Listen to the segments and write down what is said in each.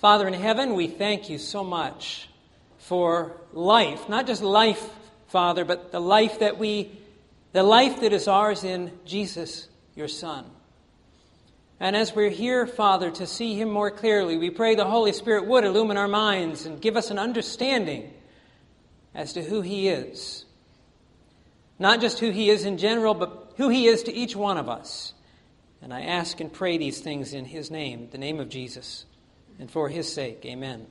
Father in heaven, we thank you so much for life. Not just life, Father, but the life that is ours in Jesus, your Son. And as we're here, Father, to see him more clearly, we pray the Holy Spirit would illumine our minds and give us an understanding as to who he is. Not just who he is in general, but who he is to each one of us. And I ask and pray these things in his name, the name of Jesus, and for his sake. Amen.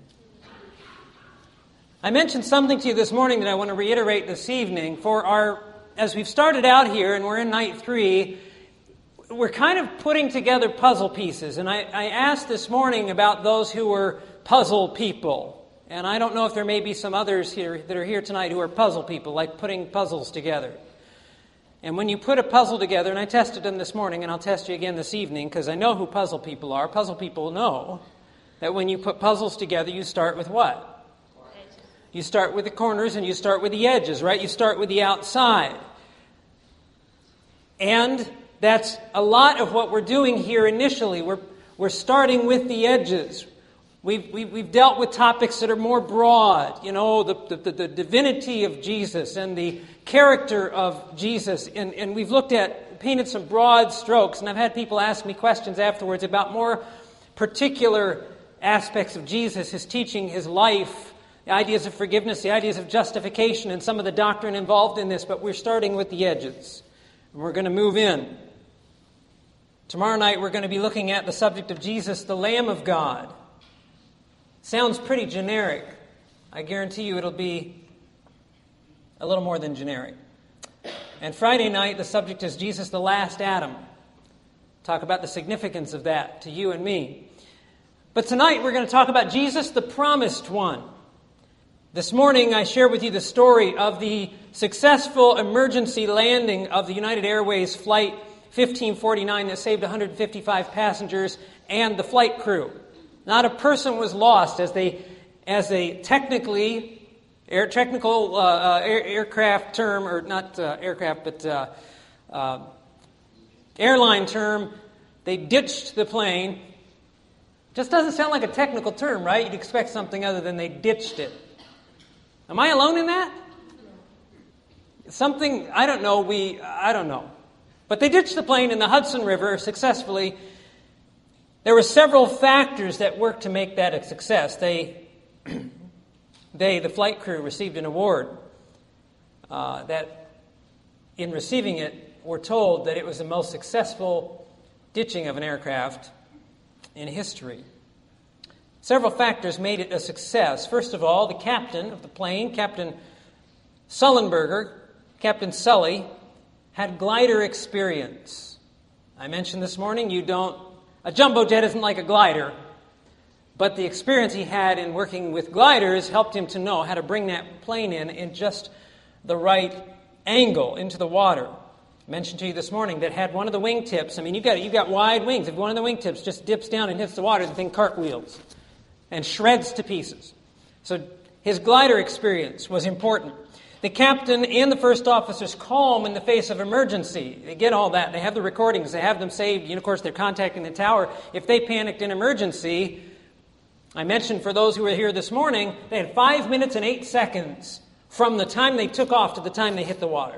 I mentioned something to you this morning that I want to reiterate this evening. As we've started out here and we're in night 3, we're kind of putting together puzzle pieces. And I asked this morning about those who were puzzle people. And I don't know if there may be some others here that are here tonight who are puzzle people, like putting puzzles together. And when you put a puzzle together, and I tested them this morning, and I'll test you again this evening, because I know who puzzle people are. Puzzle people know that when you put puzzles together, you start with what? You start with the corners and you start with the edges, right? You start with the outside. And that's a lot of what we're doing here initially. We're starting with the edges. We've dealt with topics that are more broad, the divinity of Jesus and the character of Jesus. And we've painted some broad strokes. And I've had people ask me questions afterwards about more particular aspects of Jesus, his teaching, his life, the ideas of forgiveness, the ideas of justification, and some of the doctrine involved in this. But we're starting with the edges. And we're going to move in. Tomorrow night we're going to be looking at the subject of Jesus, the Lamb of God. Sounds pretty generic. I guarantee you it'll be a little more than generic. And Friday night the subject is Jesus, the last Adam. Talk about the significance of that to you and me. But tonight we're going to talk about Jesus, the promised one. This morning I shared with you the story of the successful emergency landing of the United Airways Flight 1549 that saved 155 passengers and the flight crew. Not a person was lost as a aircraft term, or not aircraft, but airline term. They ditched the plane. Just doesn't sound like a technical term, right? You'd expect something other than they ditched it. Am I alone in that? Something, I don't know. But they ditched the plane in the Hudson River successfully. There were several factors that worked to make that a success. The flight crew, received an award that, in receiving it, were told that it was the most successful ditching of an aircraft in history. Several factors made it a success. First of all, the captain of the plane, Captain Sullenberger, Captain Sully, had glider experience. I mentioned this morning, a jumbo jet isn't like a glider, but the experience he had in working with gliders helped him to know how to bring that plane in just the right angle into the water. I mentioned to you this morning that had one of the wingtips. I mean, you've got wide wings. If one of the wingtips just dips down and hits the water, the thing cartwheels and shreds to pieces. So his glider experience was important. The captain and the first officer's calm in the face of emergency. They get all that. They have the recordings. They have them saved. Of course, they're contacting the tower. If they panicked in emergency, I mentioned for those who were here this morning, they had 5 minutes and 8 seconds from the time they took off to the time they hit the water.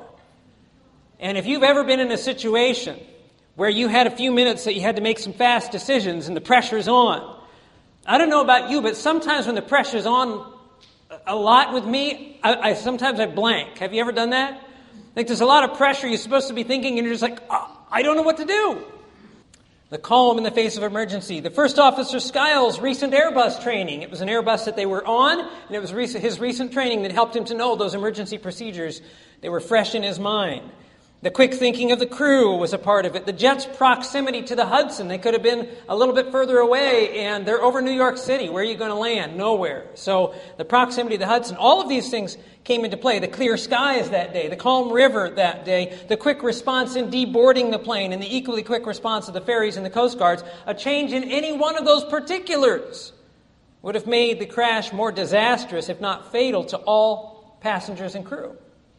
And if you've ever been in a situation where you had a few minutes that you had to make some fast decisions and the pressure's on, I don't know about you, but sometimes when the pressure's on a lot with me, I sometimes blank. Have you ever done that? Like there's a lot of pressure, you're supposed to be thinking, and you're just like, I don't know what to do. The calm in the face of emergency. The first officer, Skiles' recent Airbus training. It was an Airbus that they were on, and it was his recent training that helped him to know those emergency procedures. They were fresh in his mind. The quick thinking of the crew was a part of it. The jet's proximity to the Hudson. They could have been a little bit further away, and they're over New York City. Where are you going to land? Nowhere. So the proximity to the Hudson, all of these things came into play. The clear skies that day, the calm river that day, the quick response in deboarding the plane, and the equally quick response of the ferries and the Coast Guards. A change in any one of those particulars would have made the crash more disastrous, if not fatal, to all passengers and crew.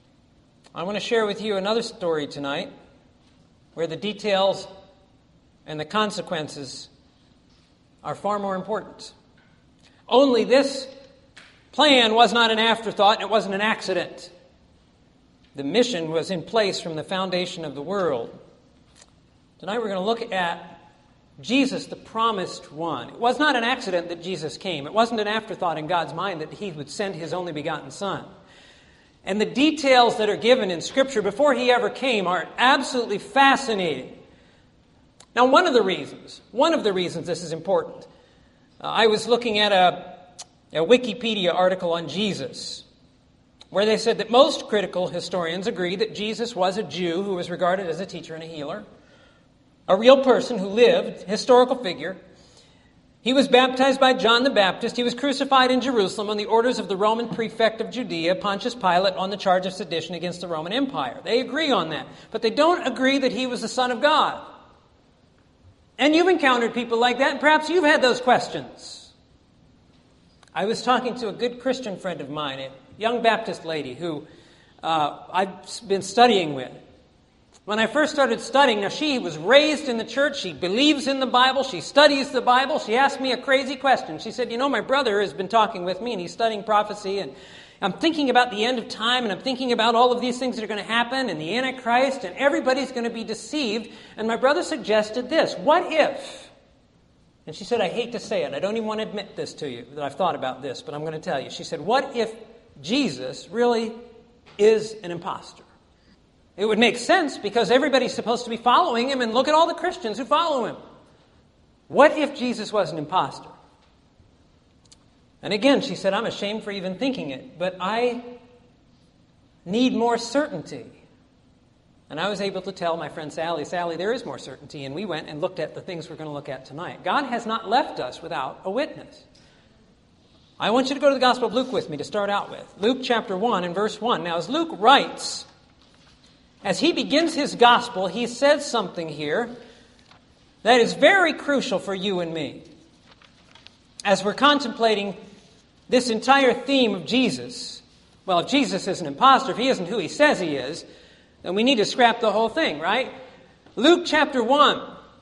I want to share with you another story tonight where the details and the consequences are far more important. Only this plan was not an afterthought, and it wasn't an accident. The mission was in place from the foundation of the world. Tonight we're going to look at Jesus, the promised one. It was not an accident that Jesus came. It wasn't an afterthought in God's mind that he would send his only begotten Son. And the details that are given in Scripture before he ever came are absolutely fascinating. Now, one of the reasons this is important, I was looking at a Wikipedia article on Jesus, where they said that most critical historians agree that Jesus was a Jew who was regarded as a teacher and a healer, a real person who lived, historical figure. He was baptized by John the Baptist. He was crucified in Jerusalem on the orders of the Roman prefect of Judea, Pontius Pilate, on the charge of sedition against the Roman Empire. They agree on that. But they don't agree that he was the Son of God. And you've encountered people like that, and perhaps you've had those questions. I was talking to a good Christian friend of mine, a young Baptist lady who I've been studying with. When I first started studying, now she was raised in the church, she believes in the Bible, she studies the Bible. She asked me a crazy question. She said, my brother has been talking with me and he's studying prophecy, and I'm thinking about the end of time, and I'm thinking about all of these things that are going to happen, and the Antichrist, and everybody's going to be deceived. And my brother suggested this: what if? And she said, I hate to say it, I don't even want to admit this to you, that I've thought about this, but I'm going to tell you. She said, what if Jesus really is an imposter? It would make sense because everybody's supposed to be following him, and look at all the Christians who follow him. What if Jesus was an imposter? And again, she said, I'm ashamed for even thinking it, but I need more certainty. And I was able to tell my friend Sally, there is more certainty, and we went and looked at the things we're going to look at tonight. God has not left us without a witness. I want you to go to the Gospel of Luke with me to start out with. Luke chapter 1 and verse 1. Now, as Luke writes, as he begins his gospel, he says something here that is very crucial for you and me. As we're contemplating this entire theme of Jesus, well, if Jesus is an imposter, if he isn't who he says he is, then we need to scrap the whole thing, right? Luke chapter 1,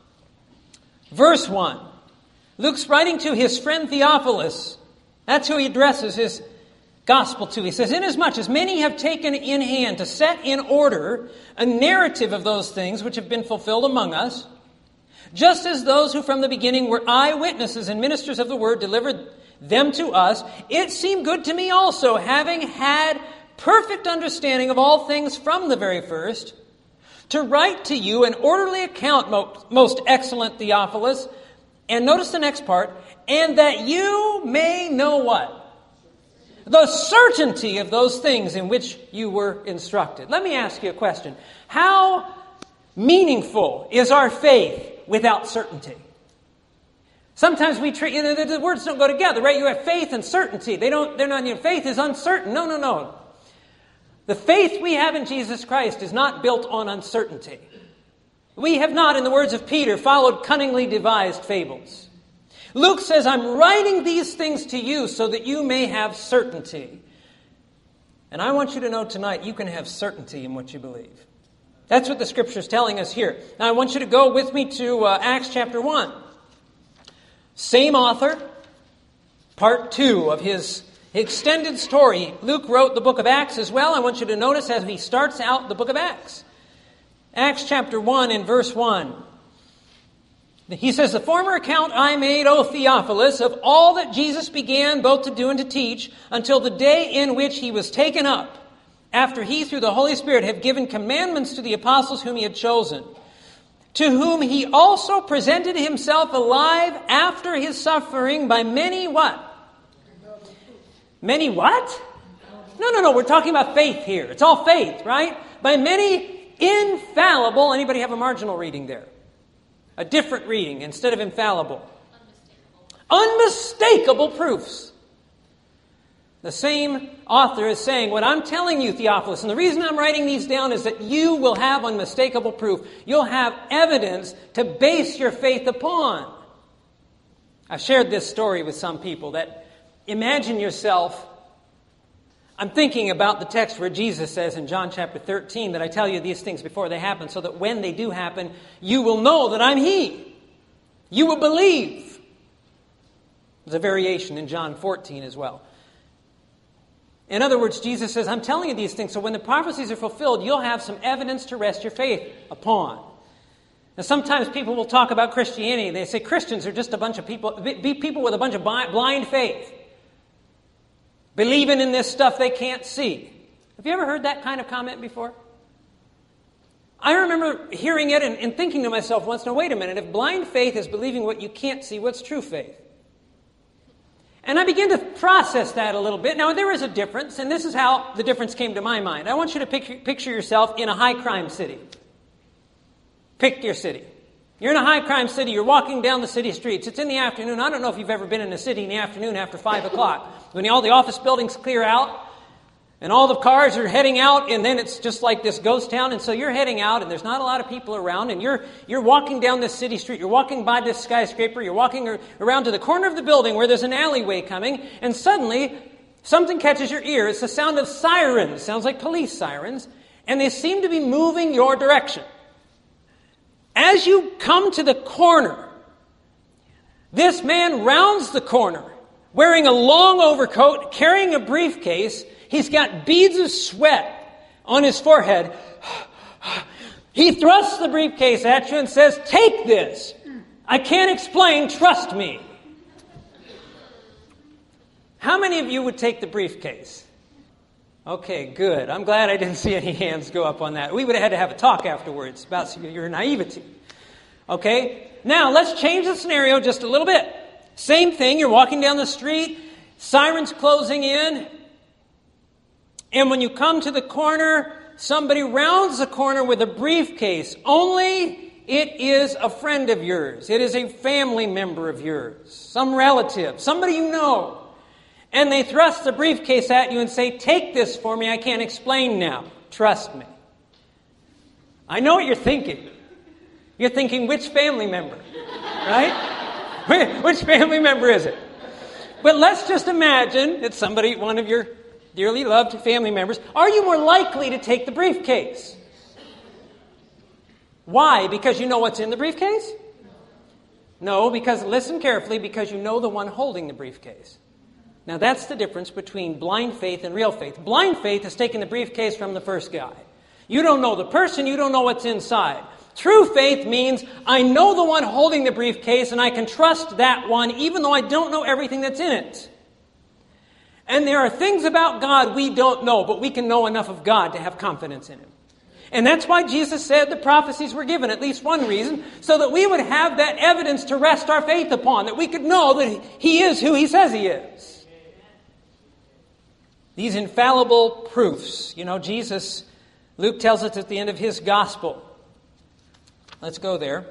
verse 1. Luke's writing to his friend Theophilus. That's who he addresses his gospel to. He says, inasmuch as many have taken in hand to set in order a narrative of those things which have been fulfilled among us, just as those who from the beginning were eyewitnesses and ministers of the word delivered them to us, it seemed good to me also, having had perfect understanding of all things from the very first, to write to you an orderly account, most excellent Theophilus, and notice the next part, and that you may know what? The certainty of those things in which you were instructed. Let me ask you a question. How meaningful is our faith without certainty? Sometimes we treat, the words don't go together, right? You have faith and certainty. Faith is uncertain. No. The faith we have in Jesus Christ is not built on uncertainty. We have not, in the words of Peter, followed cunningly devised fables. Luke says, I'm writing these things to you so that you may have certainty. And I want you to know tonight you can have certainty in what you believe. That's what the Scripture is telling us here. Now I want you to go with me to Acts chapter 1. Same author, part 2 of his extended story. Luke wrote the book of Acts as well. I want you to notice as he starts out the book of Acts. Acts chapter 1 and verse 1. He says, the former account I made, O Theophilus, of all that Jesus began both to do and to teach, until the day in which he was taken up, after he, through the Holy Spirit, had given commandments to the apostles whom he had chosen, to whom he also presented himself alive after his suffering by many what? Many what? No. We're talking about faith here. It's all faith, right? By many infallible, anybody have a marginal reading there? A different reading instead of infallible. Unmistakable proofs. The same author is saying, what I'm telling you, Theophilus, and the reason I'm writing these down is that you will have unmistakable proof. You'll have evidence to base your faith upon. I've shared this story with some people that imagine yourself, I'm thinking about the text where Jesus says in John chapter 13 that I tell you these things before they happen so that when they do happen, you will know that I'm He. You will believe. There's a variation in John 14 as well. In other words, Jesus says, I'm telling you these things so when the prophecies are fulfilled, you'll have some evidence to rest your faith upon. Now, sometimes people will talk about Christianity. They say Christians are just a bunch of people, be people with a bunch of blind faith, believing in this stuff they can't see. Have you ever heard that kind of comment before? I remember hearing it and thinking to myself once, now wait a minute, if blind faith is believing what you can't see, what's true faith? And I began to process that a little bit. Now, there is a difference, and this is how the difference came to my mind. I want you to picture yourself in a high-crime city. Pick your city. You're in a high-crime city. You're walking down the city streets. It's in the afternoon. I don't know if you've ever been in a city in the afternoon after 5 o'clock. When all the office buildings clear out, and all the cars are heading out, and then it's just like this ghost town. And so you're heading out, and there's not a lot of people around, and you're walking down this city street. You're walking by this skyscraper. You're walking around to the corner of the building where there's an alleyway coming, and suddenly something catches your ear. It's the sound of sirens. It sounds like police sirens, and they seem to be moving your direction. As you come to the corner, this man rounds the corner, wearing a long overcoat, carrying a briefcase. He's got beads of sweat on his forehead. He thrusts the briefcase at you and says, "Take this. I can't explain. Trust me." How many of you would take the briefcase? Okay, good. I'm glad I didn't see any hands go up on that. We would have had to have a talk afterwards about your naivety. Okay? Now, let's change the scenario just a little bit. Same thing. You're walking down the street. Sirens closing in. And when you come to the corner, somebody rounds the corner with a briefcase. Only it is a friend of yours. It is a family member of yours. Some relative. Somebody you know. And they thrust the briefcase at you and say, "Take this for me. I can't explain now. Trust me." I know what you're thinking. You're thinking, which family member? Right? Which family member is it? But let's just imagine it's somebody, one of your dearly loved family members. Are you more likely to take the briefcase? Why? Because you know what's in the briefcase? No, because, listen carefully, because you know the one holding the briefcase. Now that's the difference between blind faith and real faith. Blind faith is taking the briefcase from the first guy. You don't know the person, you don't know what's inside. True faith means I know the one holding the briefcase and I can trust that one even though I don't know everything that's in it. And there are things about God we don't know, but we can know enough of God to have confidence in Him. And that's why Jesus said the prophecies were given, at least one reason, so that we would have that evidence to rest our faith upon, that we could know that He is who He says He is. These infallible proofs. You know, Jesus, Luke tells us at the end of his gospel. Let's go there.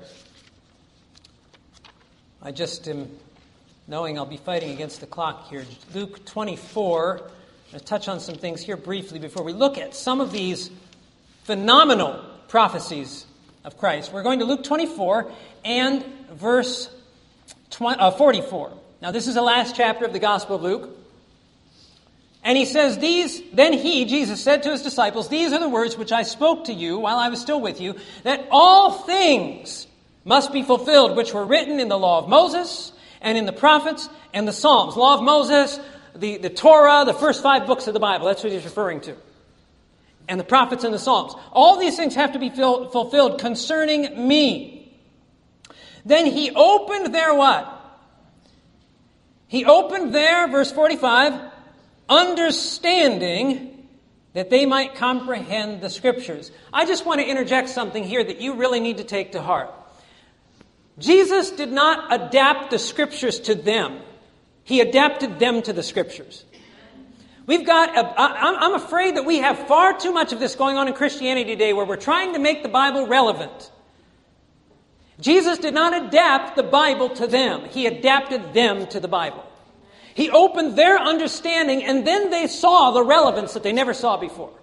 I just am knowing I'll be fighting against the clock here. Luke 24. I'm going to touch on some things here briefly before we look at some of these phenomenal prophecies of Christ. We're going to Luke 24 and verse 44. Now, this is the last chapter of the Gospel of Luke. And he says, Then he, Jesus, said to his disciples, "These are the words which I spoke to you while I was still with you, that all things must be fulfilled which were written in the law of Moses and in the prophets and the Psalms." Law of Moses, the Torah, the first 5 books of the Bible. That's what he's referring to. And the prophets and the Psalms. All these things have to be fulfilled concerning me. Then he opened their what? He opened their, verse 45, understanding that they might comprehend the Scriptures. I just want to interject something here that you really need to take to heart. Jesus did not adapt the Scriptures to them. He adapted them to the Scriptures. I'm afraid that we have far too much of this going on in Christianity today where we're trying to make the Bible relevant. Jesus did not adapt the Bible to them. He adapted them to the Bible. He opened their understanding, and then they saw the relevance that they never saw before.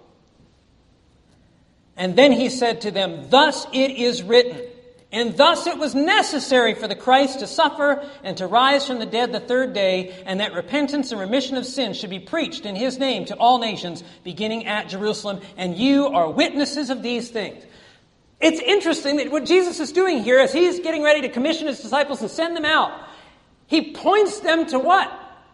And then he said to them, "Thus it is written, and thus it was necessary for the Christ to suffer and to rise from the dead the third day, and that repentance and remission of sins should be preached in His name to all nations, beginning at Jerusalem. And you are witnesses of these things." It's interesting that what Jesus is doing here, as He's getting ready to commission His disciples and send them out, He points them to what?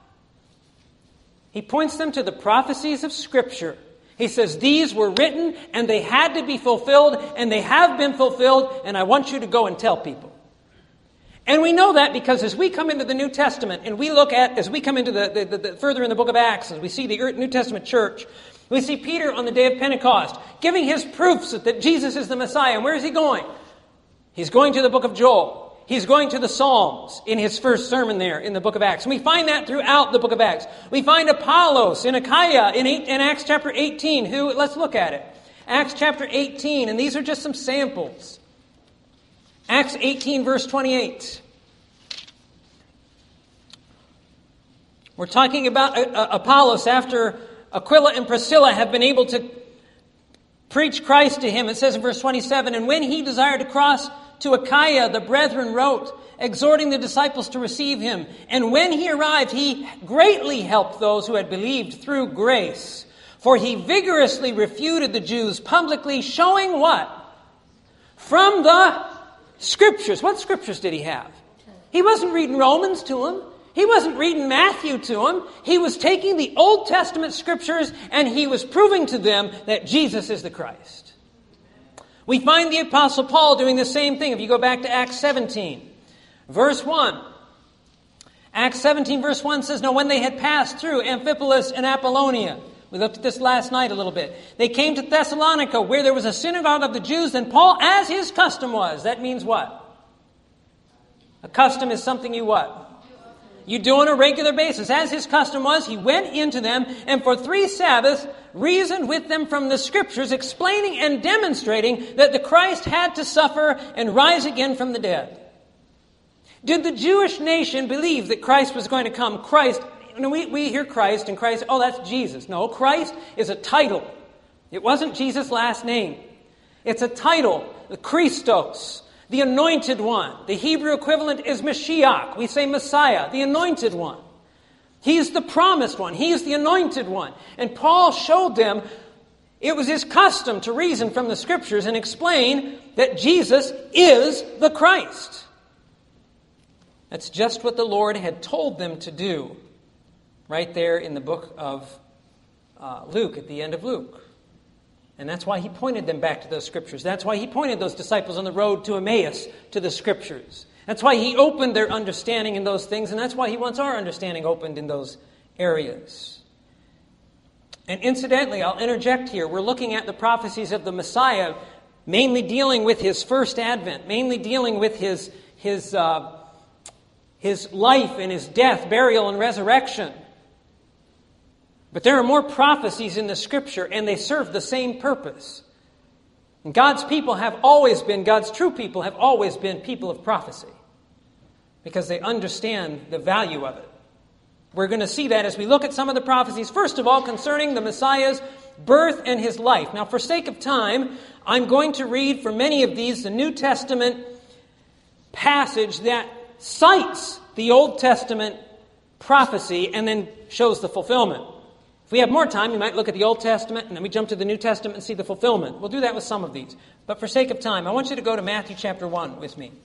He points them to the prophecies of Scripture. He says, these were written, and they had to be fulfilled, and they have been fulfilled, and I want you to go and tell people. And we know that because as we come into the New Testament, and we look at, as we come into the further in the book of Acts, as we see the New Testament church, we see Peter on the day of Pentecost giving his proofs that Jesus is the Messiah. And where is he going? He's going to the book of Joel. He's going to the Psalms in his first sermon there in the book of Acts. And we find that throughout the book of Acts. We find Apollos in Achaia in Acts chapter 18. Let's look at it. Acts chapter 18, and these are just some samples. Acts 18, verse 28. We're talking about Apollos after Aquila and Priscilla have been able to preach Christ to him. It says in verse 27, and when he desired to cross to Achaia, the brethren wrote, exhorting the disciples to receive him. And when he arrived, he greatly helped those who had believed through grace. For he vigorously refuted the Jews publicly, showing what? From the Scriptures. What Scriptures did he have? He wasn't reading Romans to them. He wasn't reading Matthew to them. He was taking the Old Testament Scriptures and he was proving to them that Jesus is the Christ. We find the Apostle Paul doing the same thing. If you go back to Acts 17, verse 1. Acts 17, verse 1 says, now when they had passed through Amphipolis and Apollonia, we looked at this last night a little bit, they came to Thessalonica, where there was a synagogue of the Jews, and Paul, as his custom was, that means what? A custom is something you what? You do on a regular basis. As his custom was, he went into them, and for 3 Sabbaths reasoned with them from the Scriptures, explaining and demonstrating that the Christ had to suffer and rise again from the dead. Did the Jewish nation believe that Christ was going to come? Christ, we hear Christ, and Christ, oh, that's Jesus. No, Christ is a title. It wasn't Jesus' last name. It's a title, the Christos, the Anointed One. The Hebrew equivalent is Mashiach. We say Messiah, the Anointed One. He's the promised one. He is the anointed one. And Paul showed them it was his custom to reason from the Scriptures and explain that Jesus is the Christ. That's just what the Lord had told them to do right there in the book of Luke, at the end of Luke. And that's why he pointed them back to those Scriptures. That's why he pointed those disciples on the road to Emmaus to the Scriptures. That's why he opened their understanding in those things, and that's why he wants our understanding opened in those areas. And incidentally, I'll interject here. We're looking at the prophecies of the Messiah, mainly dealing with his first advent, mainly dealing with his life and his death, burial, and resurrection. But there are more prophecies in the Scripture, and they serve the same purpose. And God's people have always been, God's true people have always been people of prophecy, because they understand the value of it. We're going to see that as we look at some of the prophecies, first of all, concerning the Messiah's birth and his life. Now, for sake of time, I'm going to read for many of these the New Testament passage that cites the Old Testament prophecy and then shows the fulfillment. If we have more time, we might look at the Old Testament and then we jump to the New Testament and see the fulfillment. We'll do that with some of these. But for sake of time, I want you to go to Matthew chapter 1 with me.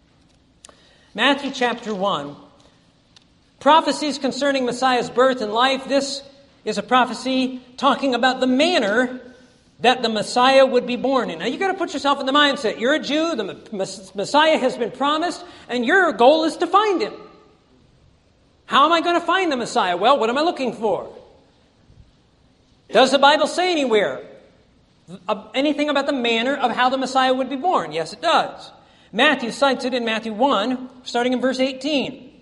Matthew chapter 1. Prophecies concerning Messiah's birth and life. This is a prophecy talking about the manner that the Messiah would be born in. Now, you've got to put yourself in the mindset. You're a Jew, the Messiah has been promised, and your goal is to find him. How am I going to find the Messiah? Well, what am I looking for? Does the Bible say anywhere anything about the manner of how the Messiah would be born? Yes, it does. Matthew cites it in Matthew 1, starting in verse 18.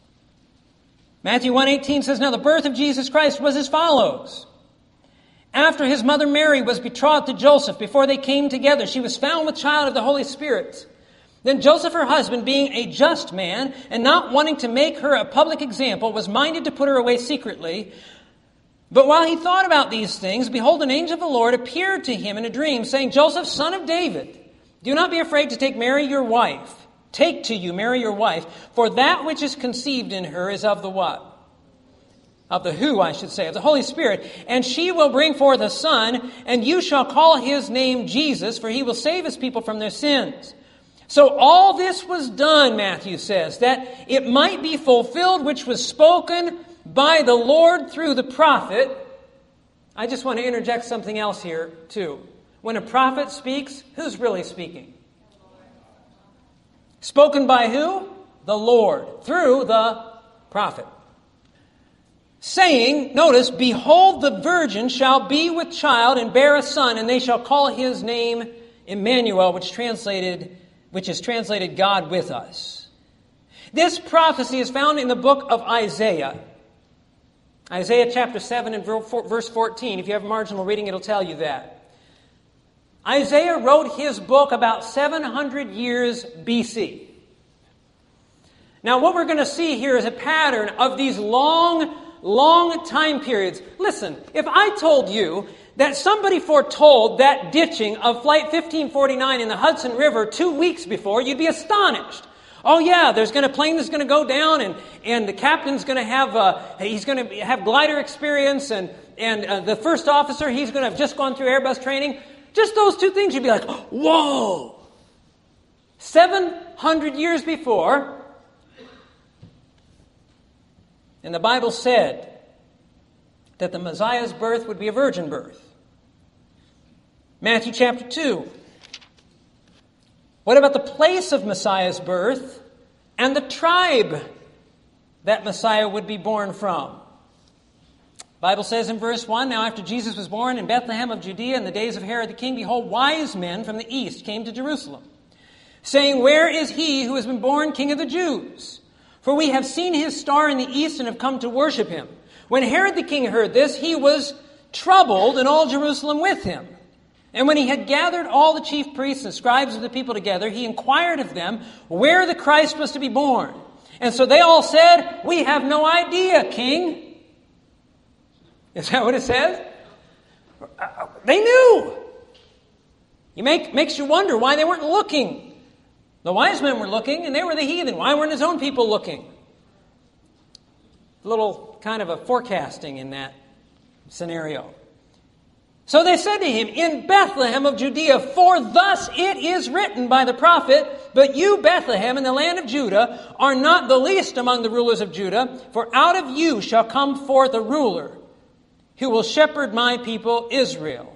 Matthew 1:18 says, now the birth of Jesus Christ was as follows. After his mother Mary was betrothed to Joseph, before they came together, she was found with child of the Holy Spirit. Then Joseph, her husband, being a just man, and not wanting to make her a public example, was minded to put her away secretly. But while he thought about these things, behold, an angel of the Lord appeared to him in a dream, saying, Joseph, son of David, do not be afraid to take Mary your wife. Take to you Mary your wife, for that which is conceived in her is of the what? Of the who, I should say, of the Holy Spirit. And she will bring forth a son, and you shall call his name Jesus, for he will save his people from their sins. So all this was done, Matthew says, that it might be fulfilled which was spoken by the Lord through the prophet. I just want to interject something else here, too. When a prophet speaks, who's really speaking? Spoken by who? The Lord, through the prophet. Saying, notice, behold, the virgin shall be with child and bear a son, and they shall call his name Emmanuel, which is translated God with us. This prophecy is found in the book of Isaiah. Isaiah chapter 7 and verse 14. If you have marginal reading, it'll tell you that. Isaiah wrote his book about 700 years BC. Now, what we're going to see here is a pattern of these long time periods. Listen, if I told you that somebody foretold that ditching of Flight 1549 in the Hudson River 2 weeks before, you'd be astonished. Oh yeah, plane that's going to go down, and the captain's going to have glider experience, and the first officer, he's going to have just gone through Airbus training. Just those two things, you'd be like, whoa! 700 years before, and the Bible said that the Messiah's birth would be a virgin birth. Matthew chapter 2. What about the place of Messiah's birth and the tribe that Messiah would be born from? The Bible says in verse 1, Now after Jesus was born in Bethlehem of Judea in the days of Herod the king, behold, wise men from the east came to Jerusalem, saying, Where is he who has been born King of the Jews? For we have seen his star in the east and have come to worship him. When Herod the king heard this, he was troubled, and all Jerusalem with him. And when he had gathered all the chief priests and scribes of the people together, he inquired of them where the Christ was to be born. And so they all said, We have no idea, king. Is that what it says? They knew. Makes you wonder why they weren't looking. The wise men were looking, and they were the heathen. Why weren't his own people looking? A little kind of a forecasting in that scenario. So they said to him, In Bethlehem of Judea, for thus it is written by the prophet, But you, Bethlehem, in the land of Judah, are not the least among the rulers of Judah, for out of you shall come forth a ruler who will shepherd my people Israel.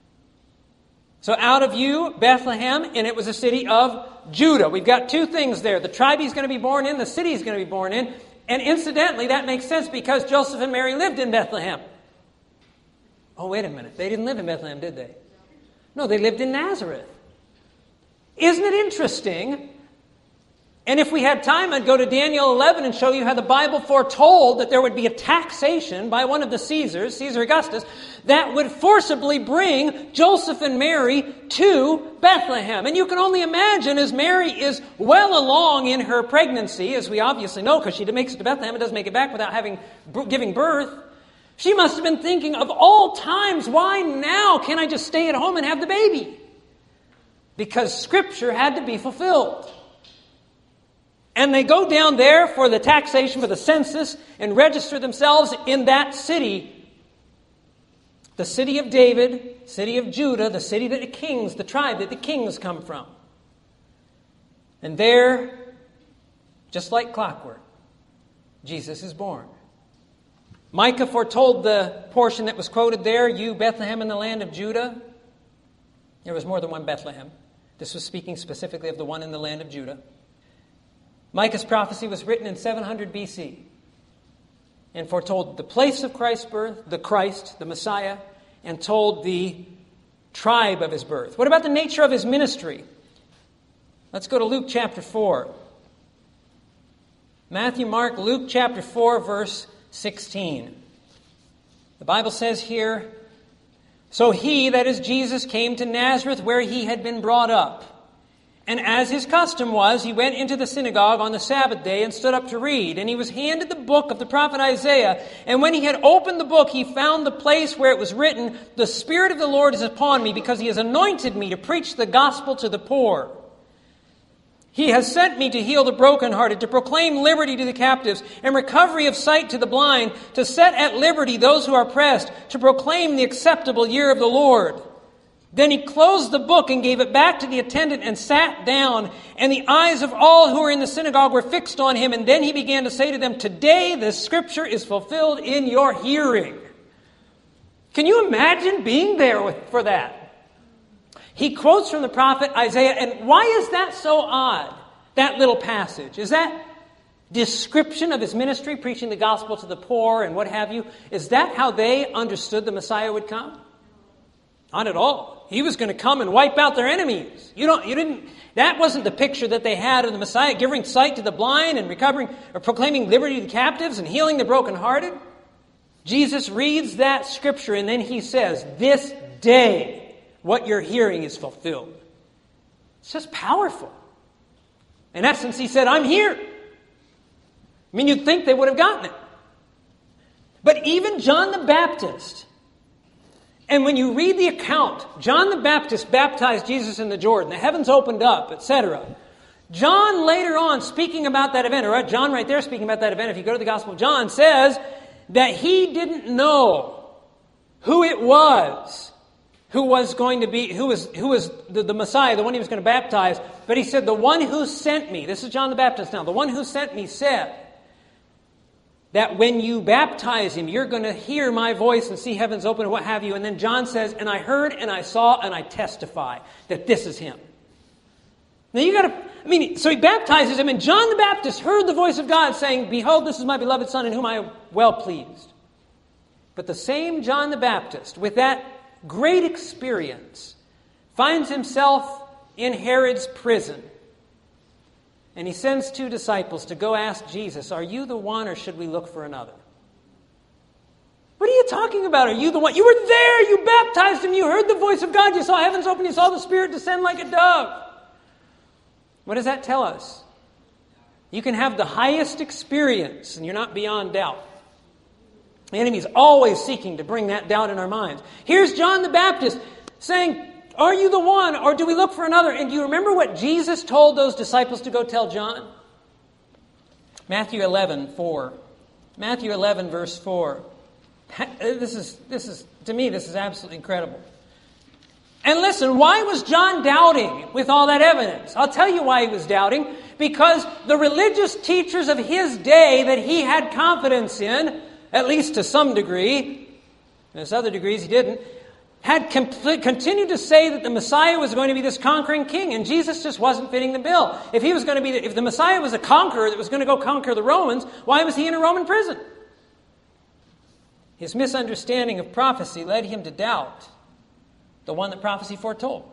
So out of you, Bethlehem, and it was a city of Judah. We've got two things there. The tribe he's going to be born in, the city he's going to be born in. And incidentally, that makes sense because Joseph and Mary lived in Bethlehem. Oh, wait a minute. They didn't live in Bethlehem, did they? No, they lived in Nazareth. Isn't it interesting? And if we had time, I'd go to Daniel 11 and show you how the Bible foretold that there would be a taxation by one of the Caesars, Caesar Augustus, that would forcibly bring Joseph and Mary to Bethlehem. And you can only imagine, as Mary is well along in her pregnancy, as we obviously know, because she makes it to Bethlehem and doesn't make it back without giving birth, she must have been thinking, of all times, why now can't I just stay at home and have the baby? Because Scripture had to be fulfilled. And they go down there for the taxation, for the census, and register themselves in that city. The city of David, city of Judah, the city that the kings, the tribe that the kings come from. And there, just like clockwork, Jesus is born. Micah foretold the portion that was quoted there, You, Bethlehem, in the land of Judah. There was more than one Bethlehem. This was speaking specifically of the one in the land of Judah. Micah's prophecy was written in 700 BC and foretold the place of Christ's birth, the Christ, the Messiah, and told the tribe of his birth. What about the nature of his ministry? Let's go to Luke chapter 4. Matthew, Mark, Luke chapter 4, verse 16. The Bible says here, So he, that is Jesus, came to Nazareth where he had been brought up. And as his custom was, he went into the synagogue on the Sabbath day and stood up to read. And he was handed the book of the prophet Isaiah. And when he had opened the book, he found the place where it was written, The Spirit of the Lord is upon me, because he has anointed me to preach the gospel to the poor. He has sent me to heal the brokenhearted, to proclaim liberty to the captives, and recovery of sight to the blind, to set at liberty those who are oppressed, to proclaim the acceptable year of the Lord. Then he closed the book and gave it back to the attendant and sat down. And the eyes of all who were in the synagogue were fixed on him. And then he began to say to them, "Today this scripture is fulfilled in your hearing." Can you imagine being there for that? He quotes from the prophet Isaiah. And why is that so odd, that little passage? Is that description of his ministry, preaching the gospel to the poor and what have you? Is that how they understood the Messiah would come? Not at all. He was going to come and wipe out their enemies. That wasn't the picture that they had of the Messiah, giving sight to the blind and recovering or proclaiming liberty to the captives and healing the brokenhearted. Jesus reads that scripture and then he says, "This day what you're hearing is fulfilled." It's just powerful. In essence, he said, "I'm here." I mean, you'd think they would have gotten it. But even John the Baptist, and when you read the account, John the Baptist baptized Jesus in the Jordan. The heavens opened up, etc. John later on, speaking about that event, or John right there speaking about that event, if you go to the Gospel of John, says that he didn't know who it was who was going to be, who was the Messiah, the one he was going to baptize. But he said, "The one who sent me," this is John the Baptist now, "the one who sent me said that when you baptize him, you're going to hear my voice and see heavens open and what have you." And then John says, "And I heard and I saw and I testify that this is him." Now so he baptizes him, and John the Baptist heard the voice of God saying, "Behold, this is my beloved Son in whom I am well pleased." But the same John the Baptist, with that great experience, finds himself in Herod's prison. And he sends 2 disciples to go ask Jesus, "Are you the one, or should we look for another?" What are you talking about? Are you the one? You were there. You baptized him. You heard the voice of God. You saw heavens open. You saw the Spirit descend like a dove. What does that tell us? You can have the highest experience, and you're not beyond doubt. The enemy is always seeking to bring that doubt in our minds. Here's John the Baptist saying, "Are you the one, or do we look for another?" And do you remember what Jesus told those disciples to go tell John? Matthew 11:4. Matthew 11, verse 4. This is to me, this is absolutely incredible. And listen, why was John doubting with all that evidence? I'll tell you why he was doubting. Because the religious teachers of his day that he had confidence in, at least to some degree, there's other degrees he didn't, had continued to say that the Messiah was going to be this conquering king, and Jesus just wasn't fitting the bill. If the Messiah was a conqueror that was going to go conquer the Romans, why was he in a Roman prison? His misunderstanding of prophecy led him to doubt the one that prophecy foretold.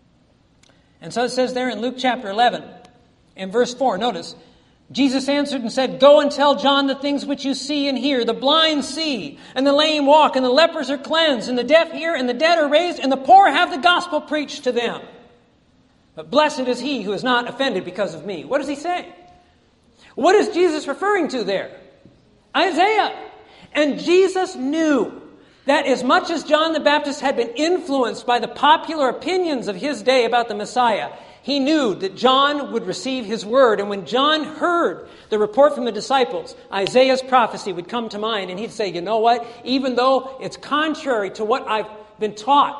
And so it says there in Luke chapter 11, in verse 4, notice, Jesus answered and said, "Go and tell John the things which you see and hear. The blind see, and the lame walk, and the lepers are cleansed, and the deaf hear, and the dead are raised, and the poor have the gospel preached to them. But blessed is he who is not offended because of me." What does he say? What is Jesus referring to there? Isaiah. And Jesus knew that as much as John the Baptist had been influenced by the popular opinions of his day about the Messiah, he knew that John would receive his word. And when John heard the report from the disciples, Isaiah's prophecy would come to mind. And he'd say, "You know what? Even though it's contrary to what I've been taught,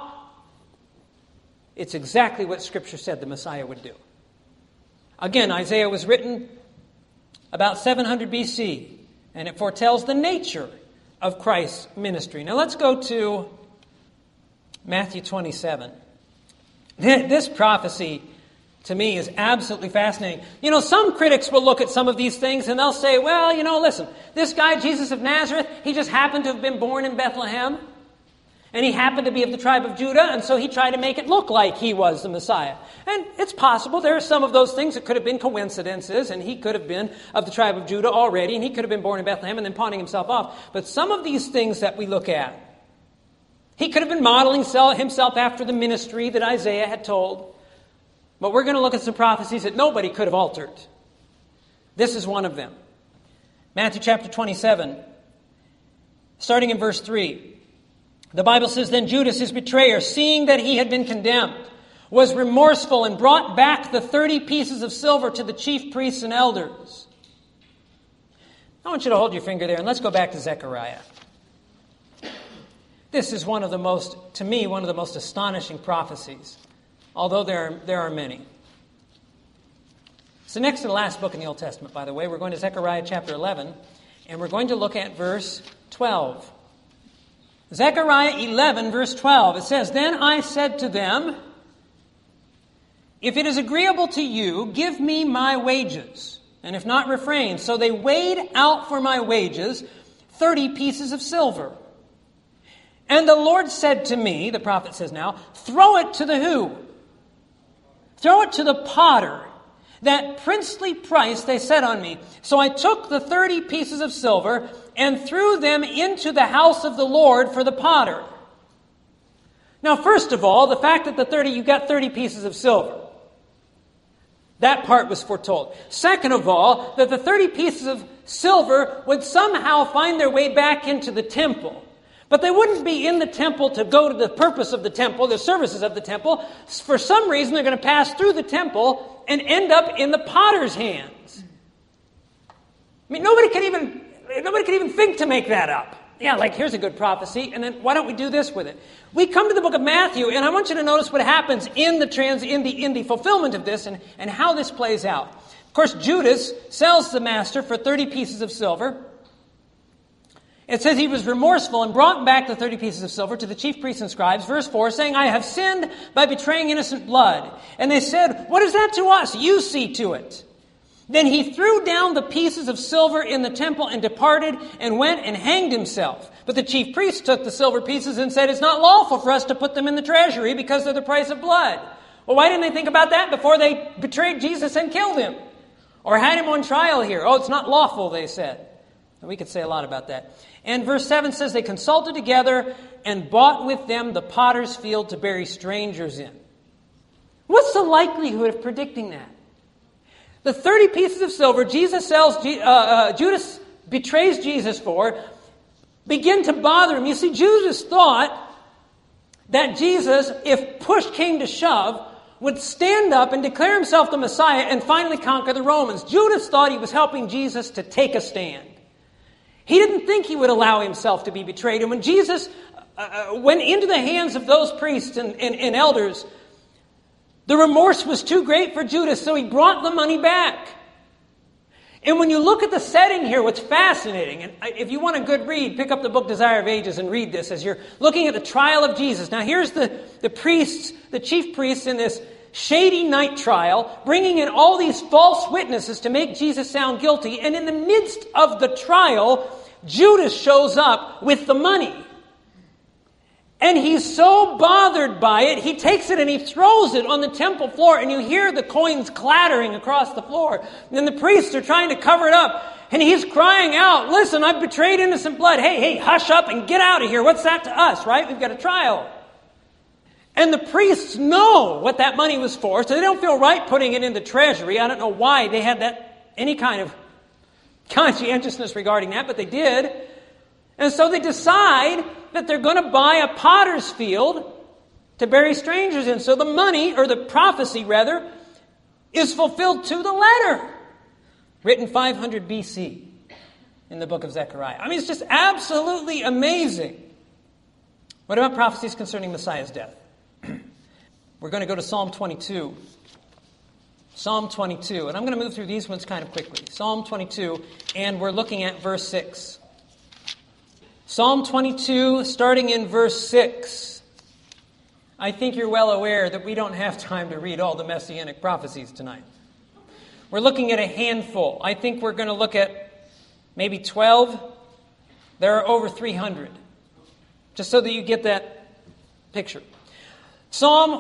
it's exactly what Scripture said the Messiah would do." Again, Isaiah was written about 700 BC, and it foretells the nature of Christ's ministry. Now let's go to Matthew 27. This prophecy, to me, is absolutely fascinating. Some critics will look at some of these things and they'll say, well, listen, this guy, Jesus of Nazareth, he just happened to have been born in Bethlehem. And he happened to be of the tribe of Judah, and so he tried to make it look like he was the Messiah. And it's possible there are some of those things that could have been coincidences, and he could have been of the tribe of Judah already, and he could have been born in Bethlehem and then pawning himself off. But some of these things that we look at, he could have been modeling himself after the ministry that Isaiah had told. But we're going to look at some prophecies that nobody could have altered. This is one of them. Matthew chapter 27, starting in verse 3. The Bible says, "Then Judas, his betrayer, seeing that he had been condemned, was remorseful and brought back the 30 pieces of silver to the chief priests and elders." I want you to hold your finger there and let's go back to Zechariah. This is one of the most astonishing prophecies, although there are many. So next to the last book in the Old Testament, by the way, we're going to Zechariah chapter 11, and we're going to look at verse 12. Zechariah 11, verse 12, it says, "Then I said to them, if it is agreeable to you, give me my wages, and if not, refrain. So they weighed out for my wages 30 pieces of silver. And the Lord said to me," the prophet says now, "throw it to the who? Throw it to the potter. That princely price they set on me. So I took the 30 pieces of silver and threw them into the house of the Lord for the potter." Now, first of all, the fact that you got 30 pieces of silver, that part was foretold. Second of all, that the 30 pieces of silver would somehow find their way back into the temple. But they wouldn't be in the temple to go to the purpose of the temple, the services of the temple. For some reason, they're going to pass through the temple and end up in the potter's hands. I mean, nobody could even think to make that up. Yeah, like here's a good prophecy, and then why don't we do this with it? We come to the book of Matthew, and I want you to notice what happens in the fulfillment of this and how this plays out. Of course, Judas sells the master for 30 pieces of silver. It says he was remorseful and brought back the 30 pieces of silver to the chief priests and scribes, verse 4, saying, "I have sinned by betraying innocent blood." And they said, "What is that to us? You see to it." Then he threw down the pieces of silver in the temple and departed and went and hanged himself. But the chief priests took the silver pieces and said, "It's not lawful for us to put them in the treasury because they're the price of blood." Well, why didn't they think about that before they betrayed Jesus and killed him? Or had him on trial here? Oh, it's not lawful, they said. And we could say a lot about that. And verse 7 says, "They consulted together and bought with them the potter's field to bury strangers in." What's the likelihood of predicting that? The 30 pieces of silver Judas betrays Jesus for begin to bother him. You see, Judas thought that Jesus, if push came to shove, would stand up and declare himself the Messiah and finally conquer the Romans. Judas thought he was helping Jesus to take a stand. He didn't think he would allow himself to be betrayed. And when Jesus went into the hands of those priests and elders, the remorse was too great for Judas, so he brought the money back. And when you look at the setting here, what's fascinating, and if you want a good read, pick up the book Desire of Ages and read this as you're looking at the trial of Jesus. Now here's the priests, the chief priests in this shady night trial, bringing in all these false witnesses to make Jesus sound guilty. And in the midst of the trial, Judas shows up with the money. And he's so bothered by it, he takes it and he throws it on the temple floor. And you hear the coins clattering across the floor. And then the priests are trying to cover it up. And he's crying out, "Listen, I've betrayed innocent blood. Hey, hush up and get out of here. What's that to us, right? We've got a trial." And the priests know what that money was for, so they don't feel right putting it in the treasury. I don't know why they had any kind of conscientiousness regarding that, but they did. And so they decide that they're going to buy a potter's field to bury strangers in. So the money, or the prophecy rather, is fulfilled to the letter. Written 500 BC in the book of Zechariah. I mean, it's just absolutely amazing. What about prophecies concerning Messiah's death? We're going to go to Psalm 22. Psalm 22. And I'm going to move through these ones kind of quickly. Psalm 22, and we're looking at verse 6. Psalm 22, starting in verse 6. I think you're well aware that we don't have time to read all the messianic prophecies tonight. We're looking at a handful. I think we're going to look at maybe 12. There are over 300. Just so that you get that picture. Psalm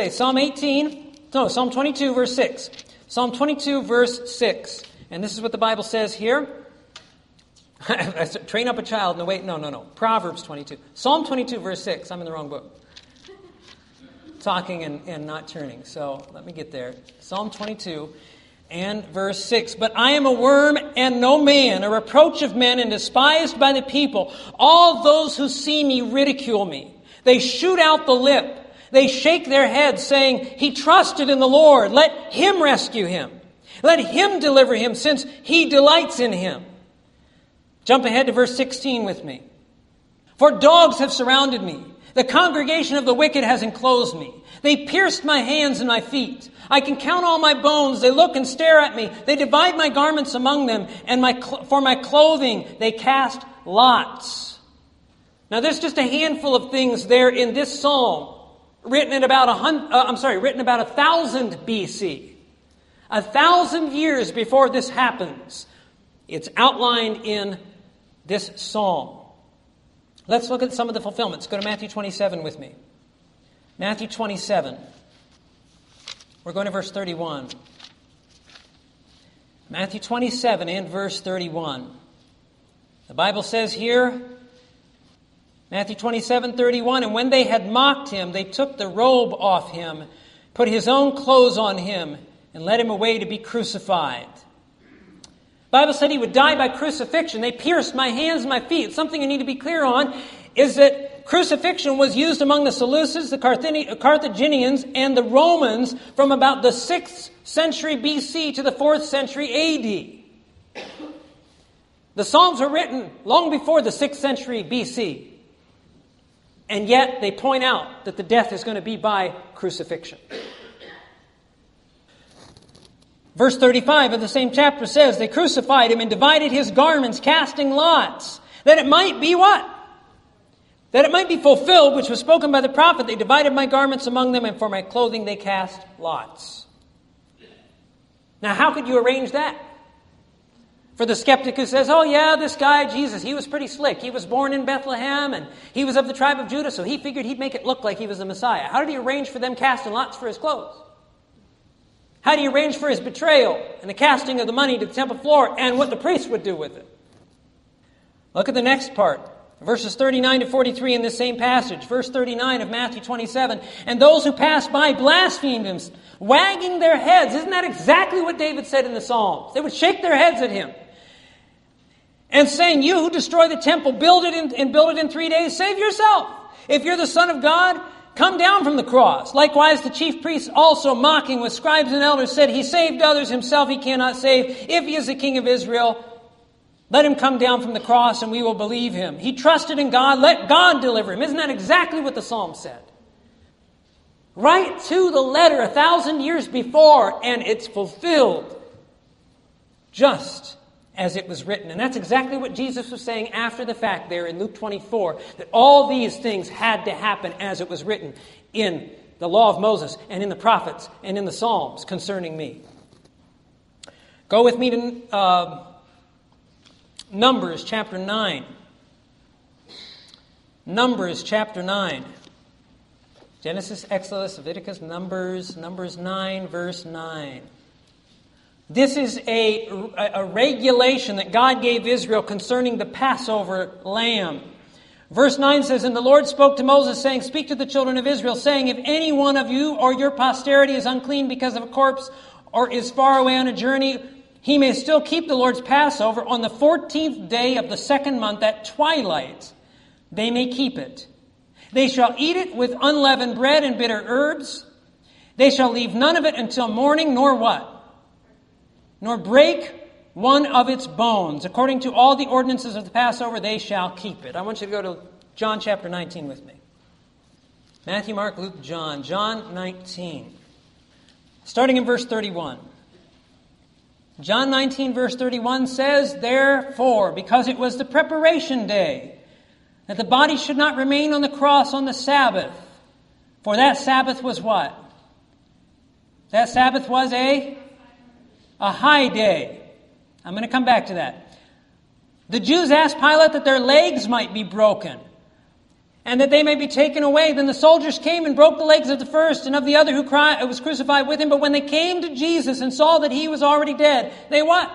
22, verse 6. Psalm 22, verse 6. And this is what the Bible says here. Train up a child in the way... No. Proverbs 22. Psalm 22, verse 6. I'm in the wrong book. Talking and not turning. So let me get there. Psalm 22 and verse 6. "But I am a worm and no man, a reproach of men and despised by the people. All those who see me ridicule me. They shoot out the lip. They shake their heads, saying, 'He trusted in the Lord. Let him rescue him. Let him deliver him, since he delights in him.'" Jump ahead to verse 16 with me. For dogs have surrounded me. The congregation of the wicked has enclosed me. They pierced my hands and my feet. I can count all my bones. They look and stare at me. They divide my garments among them, and for my clothing they cast lots. Now, there's just a handful of things there in this psalm, written about 1000 BC. 1,000 years before this happens. It's outlined in this psalm. Let's look at some of the fulfillments. Go to Matthew 27 with me. Matthew 27. We're going to verse 31. Matthew 27 and verse 31. The Bible says here, Matthew 27:31, and when they had mocked him, they took the robe off him, put his own clothes on him, and led him away to be crucified. The Bible said he would die by crucifixion. They pierced my hands and my feet. Something you need to be clear on is that crucifixion was used among the Seleucids, the Carthaginians, and the Romans from about the 6th century BC to the 4th century AD. The Psalms were written long before the 6th century BC. And yet they point out that the death is going to be by crucifixion. Verse 35 of the same chapter says, they crucified him and divided his garments, casting lots, that it might be what? That it might be fulfilled, which was spoken by the prophet. They divided my garments among them, and for my clothing they cast lots. Now, how could you arrange that? For the skeptic who says, oh yeah, this guy, Jesus, he was pretty slick. He was born in Bethlehem, and he was of the tribe of Judah, so he figured he'd make it look like he was the Messiah. How did he arrange for them casting lots for his clothes? How do you arrange for his betrayal and the casting of the money to the temple floor and what the priests would do with it? Look at the next part. Verses 39 to 43 in this same passage. Verse 39 of Matthew 27. And those who passed by blasphemed him, wagging their heads. Isn't that exactly what David said in the Psalms? They would shake their heads at him. And saying, you who destroy the temple, build it in 3 days, save yourself. If you're the Son of God, come down from the cross. Likewise, the chief priests also, mocking with scribes and elders, said, he saved others, himself he cannot save. If he is the King of Israel, let him come down from the cross and we will believe him. He trusted in God, let God deliver him. Isn't that exactly what the Psalm said? Right to the letter 1,000 years before, and it's fulfilled just as it was written. And that's exactly what Jesus was saying after the fact there in Luke 24, that all these things had to happen as it was written in the law of Moses and in the prophets and in the Psalms concerning me. Go with me to Numbers chapter 9. Numbers chapter 9. Genesis, Exodus, Leviticus, Numbers 9, verse 9. This is a regulation that God gave Israel concerning the Passover lamb. Verse 9 says, and the Lord spoke to Moses, saying, speak to the children of Israel, saying, if any one of you or your posterity is unclean because of a corpse or is far away on a journey, he may still keep the Lord's Passover on the 14th day of the 2nd month at twilight. They may keep it. They shall eat it with unleavened bread and bitter herbs. They shall leave none of it until morning, nor what? Nor break one of its bones. According to all the ordinances of the Passover, they shall keep it. I want you to go to John chapter 19 with me. Matthew, Mark, Luke, John. John 19. Starting in verse 31. John 19, verse 31 says, therefore, because it was the preparation day, that the body should not remain on the cross on the Sabbath. For that Sabbath was what? That Sabbath was a high day. I'm going to come back to that. The Jews asked Pilate that their legs might be broken and that they may be taken away. Then the soldiers came and broke the legs of the first and of the other who was crucified with him. But when they came to Jesus and saw that he was already dead, they what?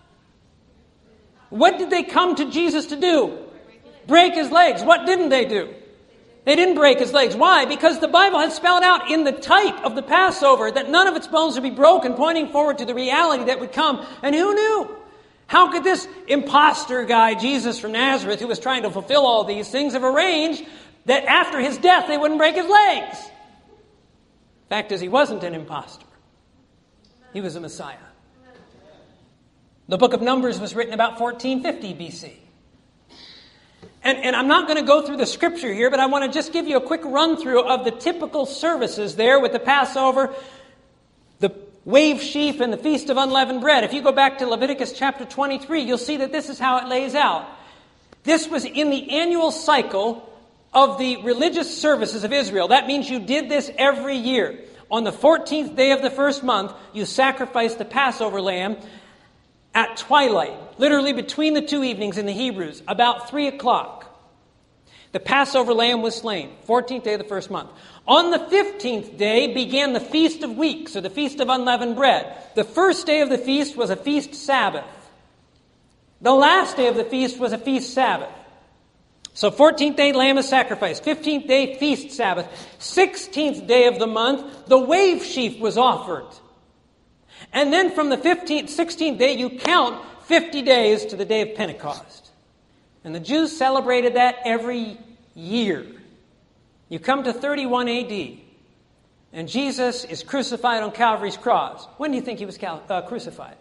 What did they come to Jesus to do? Break his legs. What didn't they do? They didn't break his legs. Why? Because the Bible had spelled out in the type of the Passover that none of its bones would be broken, pointing forward to the reality that would come. And who knew? How could this imposter guy, Jesus from Nazareth, who was trying to fulfill all these things, have arranged that after his death they wouldn't break his legs? Fact is, he wasn't an imposter. He was a Messiah. The book of Numbers was written about 1450 BC. And I'm not going to go through the scripture here, but I want to just give you a quick run-through of the typical services there with the Passover, the wave sheaf, and the Feast of Unleavened Bread. If you go back to Leviticus chapter 23, you'll see that this is how it lays out. This was in the annual cycle of the religious services of Israel. That means you did this every year. On the 14th day of the first month, you sacrificed the Passover lamb at twilight, literally between the two evenings in the Hebrews, about 3 o'clock. The Passover lamb was slain, 14th day of the first month. On the 15th day began the Feast of Weeks, or the Feast of Unleavened Bread. The first day of the feast was a feast Sabbath. The last day of the feast was a feast Sabbath. So 14th day lamb is sacrificed. 15th day feast Sabbath. 16th day of the month, the wave sheaf was offered. And then from the 16th day, you count 50 days to the day of Pentecost. And the Jews celebrated that every year. You come to 31 AD, and Jesus is crucified on Calvary's cross. When do you think he was crucified?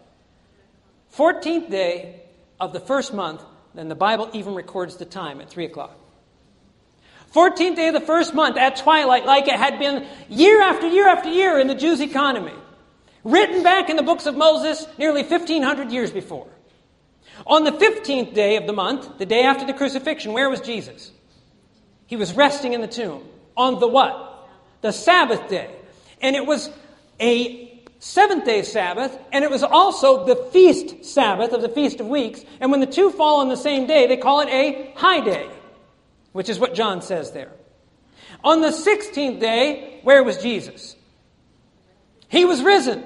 14th day of the first month, then the Bible even records the time at 3 o'clock. 14th day of the first month at twilight, like it had been year after year after year in the Jews' economy. Written back in the books of Moses nearly 1,500 years before. On the 15th day of the month, the day after the crucifixion, where was Jesus? He was resting in the tomb. On the what? The Sabbath day. And it was a seventh-day Sabbath, and it was also the feast Sabbath of the Feast of Weeks. And when the two fall on the same day, they call it a high day, which is what John says there. On the 16th day, where was Jesus? He was risen.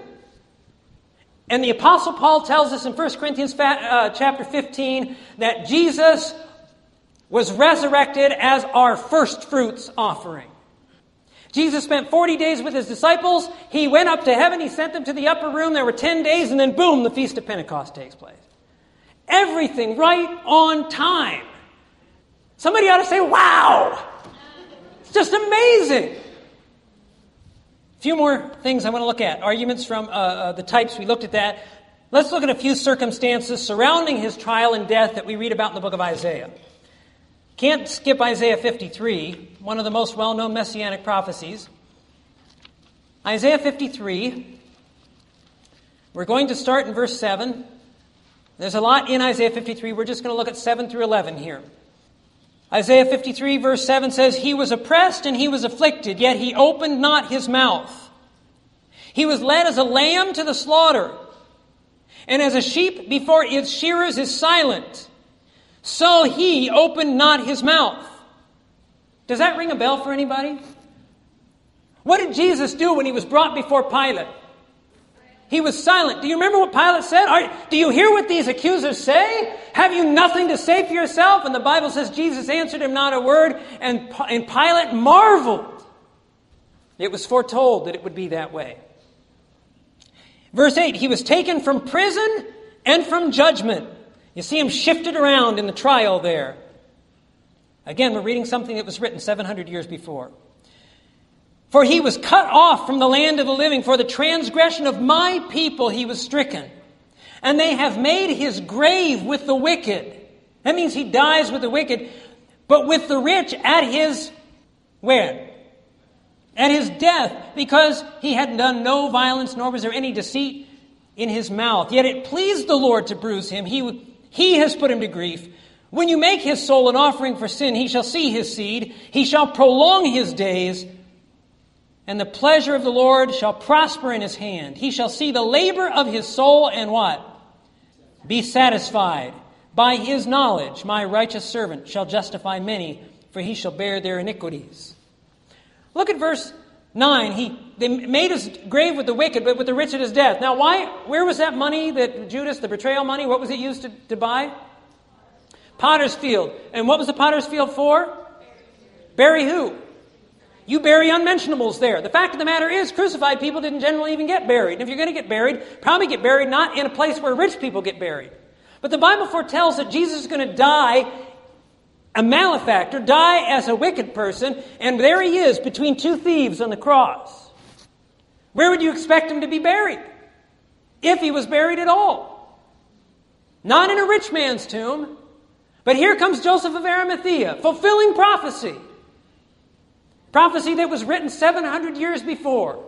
And the Apostle Paul tells us in 1 Corinthians chapter 15 that Jesus was resurrected as our first fruits offering. Jesus spent 40 days with his disciples. He went up to heaven. He sent them to the upper room. There were 10 days, and then boom, the Feast of Pentecost takes place. Everything right on time. Somebody ought to say, wow! It's just amazing. A few more things I want to look at. Arguments from the types. We looked at that. Let's look at a few circumstances surrounding his trial and death that we read about in the book of Isaiah. Can't skip Isaiah 53, one of the most well-known messianic prophecies. Isaiah 53, we're going to start in verse 7. There's a lot in Isaiah 53. We're just going to look at 7 through 11 here. Isaiah 53, verse 7 says, "He was oppressed and he was afflicted, yet he opened not his mouth. He was led as a lamb to the slaughter, and as a sheep before its shearers is silent, so he opened not his mouth." Does that ring a bell for anybody? What did Jesus do when he was brought before Pilate? He was silent. Do you remember what Pilate said? Do you hear what these accusers say? Have you nothing to say for yourself? And the Bible says Jesus answered him not a word, and Pilate marveled. It was foretold that it would be that way. Verse 8, he was taken from prison and from judgment. You see him shifted around in the trial there. Again, we're reading something that was written 700 years before. "For he was cut off from the land of the living. For the transgression of my people he was stricken. And they have made his grave with the wicked." That means he dies with the wicked. "But with the rich at his," where? "At his death, because he had done no violence, nor was there any deceit in his mouth. Yet it pleased the Lord to bruise him. He has put him to grief. When you make his soul an offering for sin, he shall see his seed. He shall prolong his days, and the pleasure of the Lord shall prosper in his hand. He shall see the labor of his soul and" what? "Be satisfied. By his knowledge my righteous servant shall justify many, for he shall bear their iniquities." Look at verse 9. They made his grave with the wicked, but with the rich at his death. Now where was that money that Judas, the betrayal money, what was it used to buy? Potter's field. And what was the potter's field for? Bury who? You bury unmentionables there. The fact of the matter is, crucified people didn't generally even get buried. And if you're going to get buried, probably get buried not in a place where rich people get buried. But the Bible foretells that Jesus is going to die a malefactor, die as a wicked person, and there he is between two thieves on the cross. Where would you expect him to be buried? If he was buried at all. Not in a rich man's tomb, But here comes Joseph of Arimathea, fulfilling prophecy. Prophecy that was written 700 years before.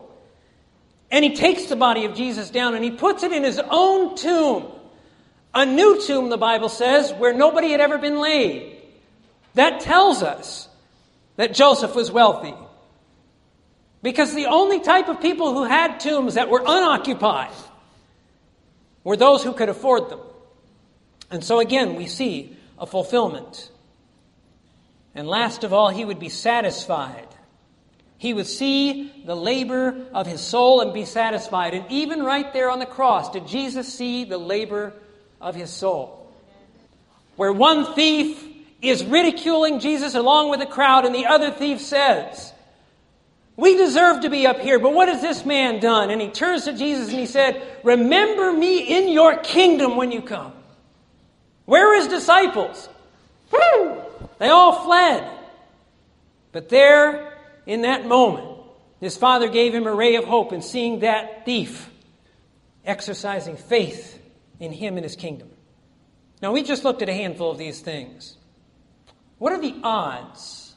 And he takes the body of Jesus down and he puts it in his own tomb. A new tomb, the Bible says, where nobody had ever been laid. That tells us that Joseph was wealthy. Because the only type of people who had tombs that were unoccupied were those who could afford them. And so again, we see a fulfillment. And last of all, he would be satisfied. He would see the labor of his soul and be satisfied. And even right there on the cross, did Jesus see the labor of his soul? Where one thief is ridiculing Jesus along with the crowd, and the other thief says, "We deserve to be up here, but what has this man done?" And he turns to Jesus and he said, "Remember me in your kingdom when you come." Where are his disciples? They all fled. But there, in that moment, his Father gave him a ray of hope in seeing that thief exercising faith in him and his kingdom. Now, we just looked at a handful of these things. What are the odds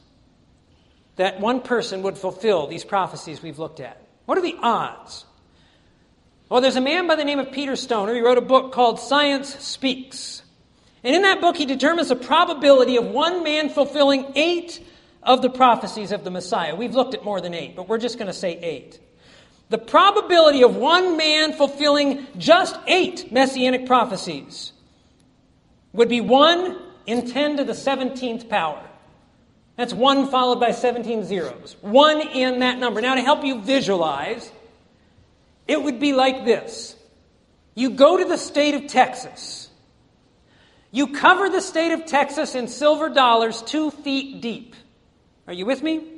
that one person would fulfill these prophecies we've looked at? What are the odds? Well, there's a man by the name of Peter Stoner. He wrote a book called Science Speaks. And in that book, he determines the probability of one man fulfilling 8 of the prophecies of the Messiah. We've looked at more than 8, but we're just going to say 8. The probability of one man fulfilling just 8 messianic prophecies would be 1 in 10 to the 17th power. That's 1 followed by 17 zeros. 1 in that number. Now, to help you visualize, it would be like this. You go to the state of Texas. You cover the state of Texas in silver dollars 2 feet deep. Are you with me?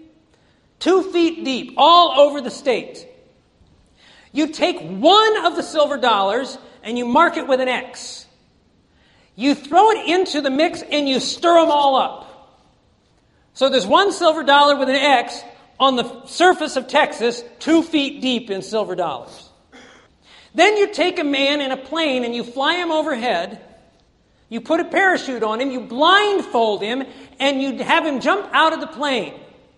2 feet deep, all over the state. You take one of the silver dollars and you mark it with an X. You throw it into the mix and you stir them all up. So there's one silver dollar with an X on the surface of Texas, 2 feet deep in silver dollars. Then you take a man in a plane and you fly him overhead. You put a parachute on him, you blindfold him, and you have him jump out of the plane.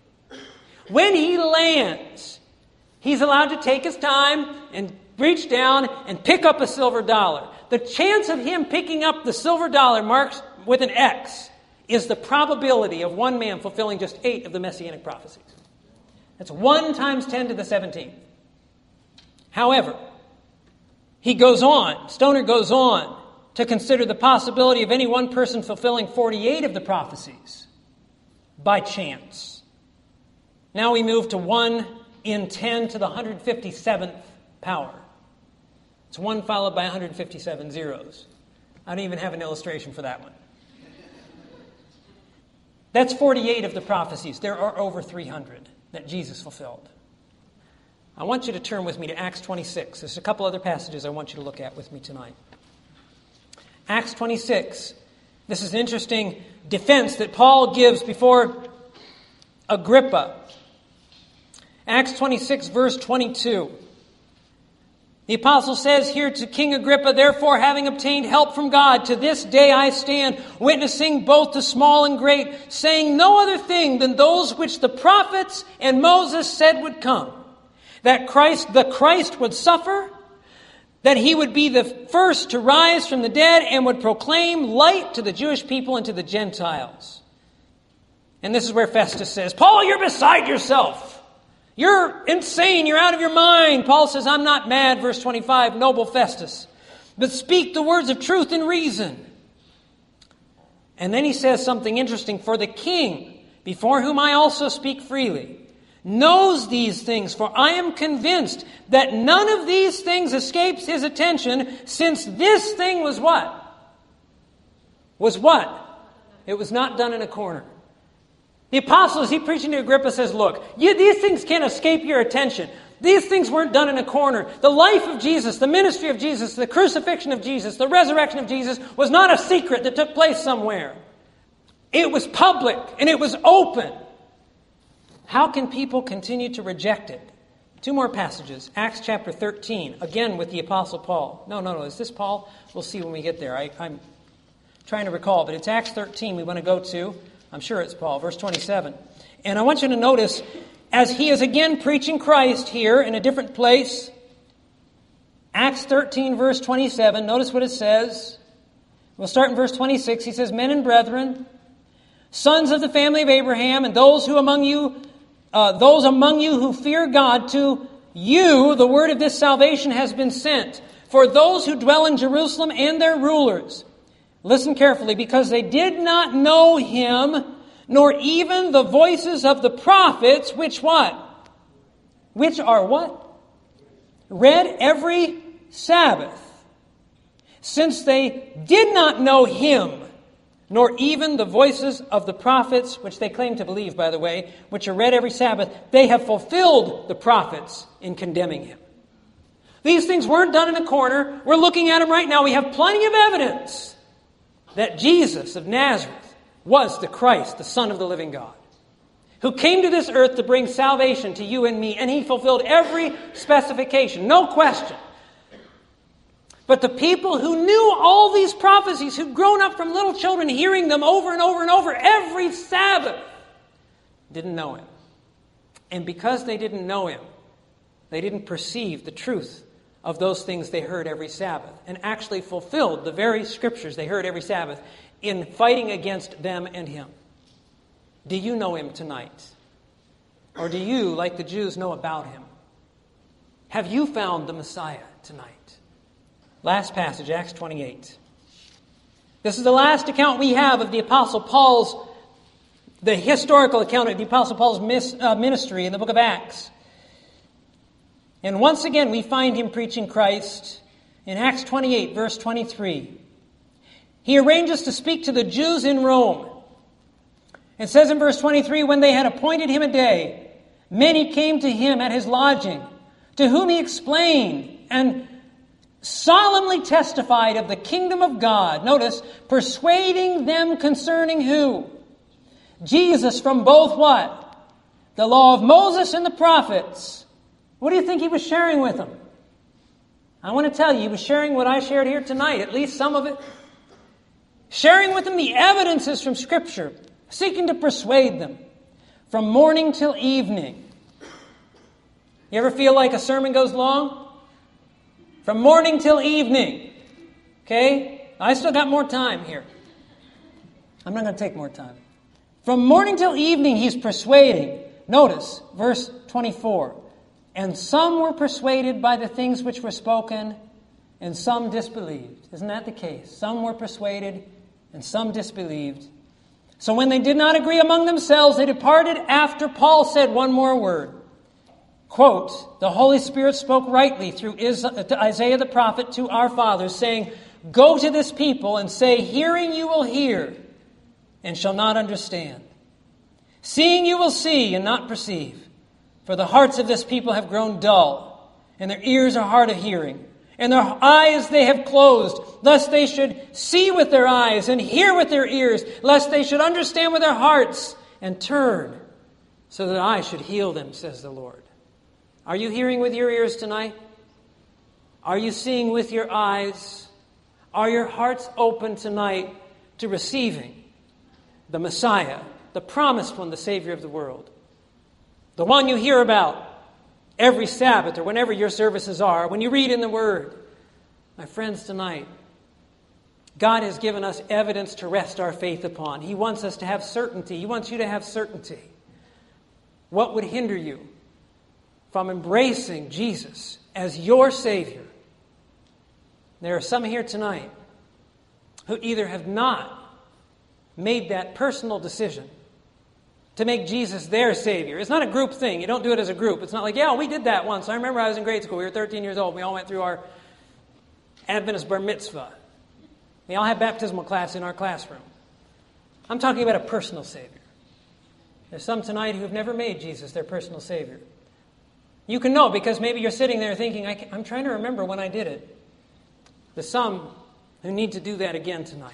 When he lands, he's allowed to take his time and reach down and pick up a silver dollar. The chance of him picking up the silver dollar marked with an X is the probability of one man fulfilling just 8 of the Messianic prophecies. That's 1 times 10 to the 17th. However, Stoner goes on to consider the possibility of any one person fulfilling 48 of the prophecies by chance. Now we move to 1 in 10 to the 157th power. It's 1 followed by 157 zeros. I don't even have an illustration for that one. That's 48 of the prophecies. There are over 300 that Jesus fulfilled. I want you to turn with me to Acts 26. There's a couple other passages I want you to look at with me tonight. Acts 26. This is an interesting defense that Paul gives before Agrippa. Acts 26, verse 22. The apostle says here to King Agrippa, "Therefore, having obtained help from God, to this day I stand, witnessing both to small and great, saying no other thing than those which the prophets and Moses said would come, that the Christ would suffer, that he would be the first to rise from the dead and would proclaim light to the Jewish people and to the Gentiles." And this is where Festus says, "Paul, you're beside yourself. You're insane. You're out of your mind." Paul says, "I'm not mad," verse 25, "noble Festus, but speak the words of truth and reason." And then he says something interesting. "For the king, before whom I also speak freely, knows these things, for I am convinced that none of these things escapes his attention, since this thing was" what? Was what? It was not done in a corner. The apostle, as he preaching to Agrippa, says, look, these things can't escape your attention. These things weren't done in a corner. The life of Jesus, the ministry of Jesus, the crucifixion of Jesus, the resurrection of Jesus was not a secret that took place somewhere. It was public and it was open. How can people continue to reject it? 2 more passages. Acts chapter 13, again with the apostle Paul. No. Is this Paul? We'll see when we get there. I'm trying to recall, but it's Acts 13 we want to go to. I'm sure it's Paul, verse 27. And I want you to notice, as he is again preaching Christ here in a different place, Acts 13, verse 27, notice what it says. We'll start in verse 26. He says, Men and brethren, sons of the family of Abraham, and those among you who fear God, to you the word of this salvation has been sent. For those who dwell in Jerusalem and their rulers, listen carefully, because they did not know him, nor even the voices of the prophets, which what? Which are what? Read every Sabbath. Since they did not know him, nor even the voices of the prophets, which they claim to believe, by the way, which are read every Sabbath, they have fulfilled the prophets in condemning him. These things weren't done in a corner. We're looking at them right now. We have plenty of evidence that Jesus of Nazareth was the Christ, the Son of the living God, who came to this earth to bring salvation to you and me, and he fulfilled every specification, no question. But the people who knew all these prophecies, who'd grown up from little children hearing them over and over and over every Sabbath, didn't know him. And because they didn't know him, they didn't perceive the truth of those things they heard every Sabbath, and actually fulfilled the very scriptures they heard every Sabbath in fighting against them and him. Do you know him tonight? Or do you, like the Jews, know about him? Have you found the Messiah tonight? Last passage, Acts 28. This is the last account we have of the Apostle Paul's, the historical account of the Apostle Paul's ministry in the book of Acts. And once again, we find him preaching Christ in Acts 28, verse 23. He arranges to speak to the Jews in Rome. It says in verse 23, when they had appointed him a day, many came to him at his lodging, to whom he explained and solemnly testified of the kingdom of God. Notice, persuading them concerning who? Jesus, from both what? The law of Moses and the prophets. What do you think he was sharing with them? I want to tell you, he was sharing what I shared here tonight, at least some of it. Sharing with them the evidences from Scripture, seeking to persuade them from morning till evening. You ever feel like a sermon goes long? From morning till evening. Okay? I still got more time here. I'm not going to take more time. From morning till evening, he's persuading. Notice, verse 24. And some were persuaded by the things which were spoken, and some disbelieved. Isn't that the case? Some were persuaded, and some disbelieved. So when they did not agree among themselves, they departed after Paul said one more word. Quote, the Holy Spirit spoke rightly through Isaiah the prophet to our fathers, saying, Go to this people and say, Hearing you will hear, and shall not understand. Seeing you will see, and not perceive. For the hearts of this people have grown dull, and their ears are hard of hearing, and their eyes they have closed, lest they should see with their eyes and hear with their ears, lest they should understand with their hearts and turn, so that I should heal them, says the Lord. Are you hearing with your ears tonight? Are you seeing with your eyes? Are your hearts open tonight to receiving the Messiah, the promised one, the Savior of the world? The one you hear about every Sabbath or whenever your services are, when you read in the Word. My friends, tonight, God has given us evidence to rest our faith upon. He wants us to have certainty. He wants you to have certainty. What would hinder you from embracing Jesus as your Savior? There are some here tonight who either have not made that personal decision to make Jesus their Savior. It's not a group thing. You don't do it as a group. It's not like, yeah, we did that once. I remember I was in grade school. We were 13 years old. We all went through our Adventist bar mitzvah. We all had baptismal class in our classroom. I'm talking about a personal Savior. There's some tonight who have never made Jesus their personal Savior. You can know because maybe you're sitting there thinking, I'm trying to remember when I did it. There's some who need to do that again tonight.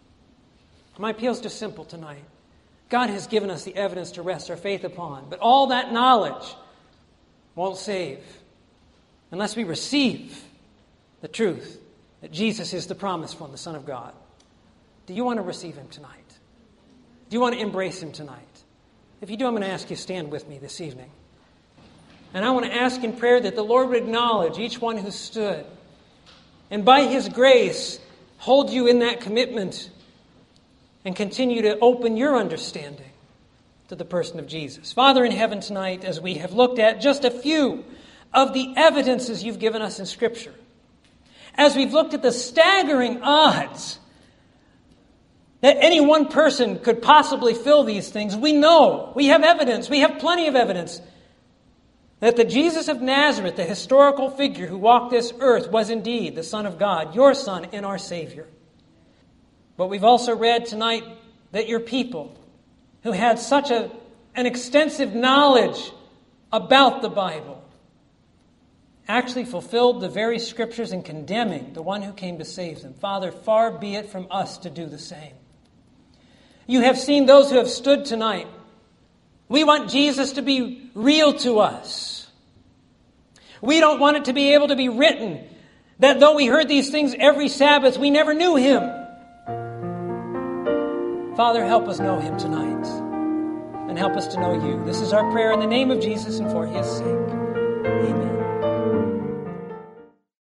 My appeal is just simple tonight. God has given us the evidence to rest our faith upon, but all that knowledge won't save unless we receive the truth that Jesus is the promised one, the Son of God. Do you want to receive him tonight? Do you want to embrace him tonight? If you do, I'm going to ask you to stand with me this evening. And I want to ask in prayer that the Lord would acknowledge each one who stood. And by his grace, hold you in that commitment and continue to open your understanding to the person of Jesus. Father in heaven, tonight, as we have looked at just a few of the evidences you've given us in Scripture, as we've looked at the staggering odds that any one person could possibly fill these things, we know, we have evidence, we have plenty of evidence that the Jesus of Nazareth, the historical figure who walked this earth, was indeed the Son of God, your Son and our Savior. But we've also read tonight that your people, who had such an extensive knowledge about the Bible, actually fulfilled the very Scriptures in condemning the one who came to save them. Father, far be it from us to do the same. You have seen those who have stood tonight. We want Jesus to be real to us. We don't want it to be able to be written that though we heard these things every Sabbath, we never knew him. Father, help us know him tonight and help us to know you. This is our prayer in the name of Jesus and for his sake. Amen.